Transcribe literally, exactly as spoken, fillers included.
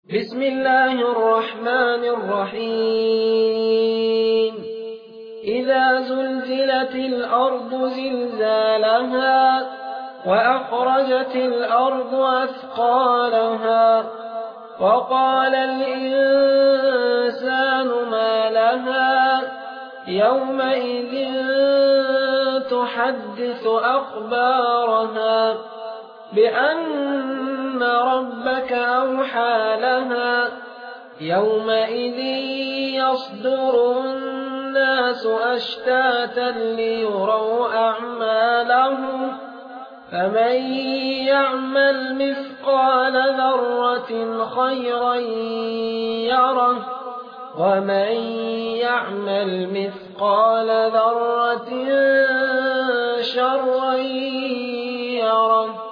بسم الله الرحمن الرحيم إذا زلزلت الأرض زلزالها وأخرجت الأرض أثقالها وقال الإنسان ما لها يومئذ تحدث أخبارها بأن ربك أوحى لها يومئذ يصدر الناس أشتاتا ليروا أعمالهم فمن يعمل مثقال ذرة خيرا يره ومن يعمل مثقال ذرة شرا يره